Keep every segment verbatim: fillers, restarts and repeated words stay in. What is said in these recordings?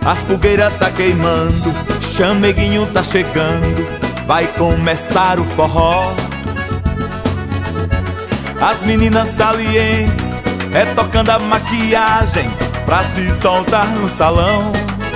A fogueira tá queimando, chameguinho tá chegando, vai começar o forró. As meninas salientes é tocando a maquiagem pra se soltar no salão.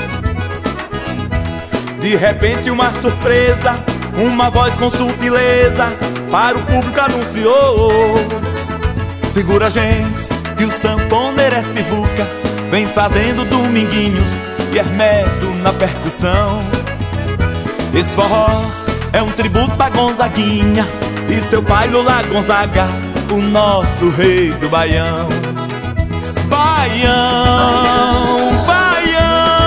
De repente uma surpresa, uma voz com sutileza para o público anunciou: segura a gente, que o sanfoneiro é Sivuca, vem trazendo Dominguinhos e Hermeto na percussão. Esse forró é um tributo pra Gonzaguinha e seu pai Lula Gonzaga, o nosso rei do baião. Baião, baião,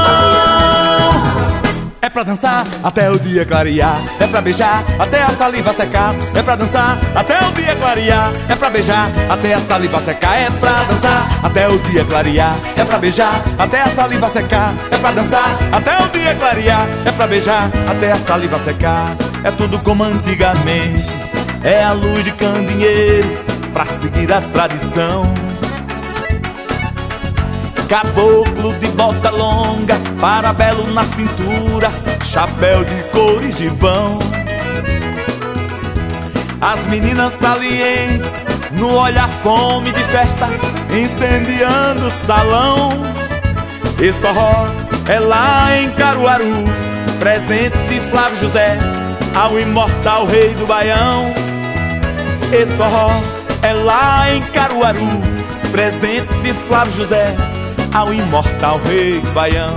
é pra dançar até o dia clarear, é pra beijar até a saliva secar, é pra dançar até o dia clarear, é pra beijar até a saliva secar, é pra dançar até o dia clarear, é pra beijar até a saliva secar, é pra dançar até o dia clarear, é pra beijar até a saliva secar. É tudo como antigamente, é a luz de candeeiro pra seguir a tradição. Caboclo de bota longa, parabelo na cintura, chapéu de couro e gibão. As meninas salientes, no olhar fome de festa, incendiando o salão. Esse forró é lá em Caruaru, presente de Flávio José ao imortal rei do baião. Esse forró é lá em Caruaru, presente de Flávio José ao imortal rei do baião.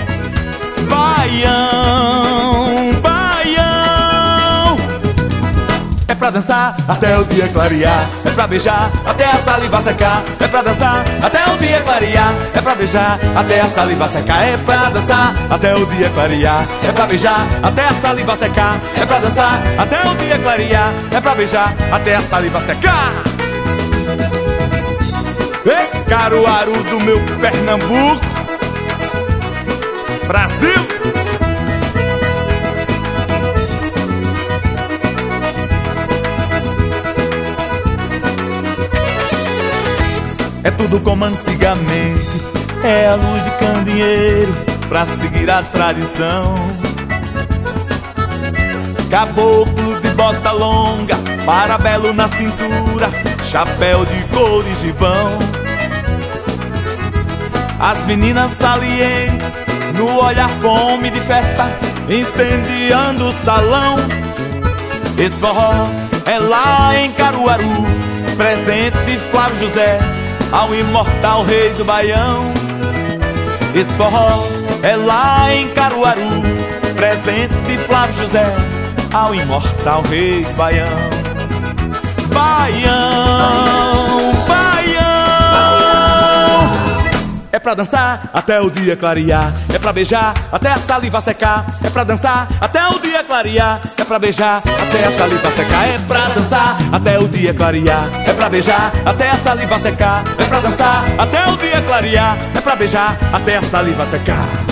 Baião, baião, é pra dançar até o dia clarear, é pra beijar até a saliva secar, é pra dançar até o dia clarear, é pra beijar até a saliva secar, é pra dançar até o dia clarear, é pra beijar até a saliva secar, é pra dançar até o dia clarear, é pra beijar até a saliva secar. Ei, Caruaru do meu Pernambuco, Brasil! É tudo como antigamente, é a luz de candeeiro pra seguir a tradição. Caboclo de bota longa, parabelo na cintura, chapéu de couro e gibão. As meninas salientes, no olhar fome de festa, incendiando o salão. Esse forró é lá em Caruaru, presente de Flávio José ao imortal rei do baião. Esse forró é lá em Caruaru, presente de Flávio José ao imortal rei do baião. Baião, baião, é pra dançar até o dia clarear, é pra beijar até a saliva secar, é pra dançar até o dia clarear, é pra beijar até a saliva secar, é pra dançar até o dia clarear, é pra beijar até a saliva secar, é pra dançar até o dia clarear, é pra beijar até a saliva secar.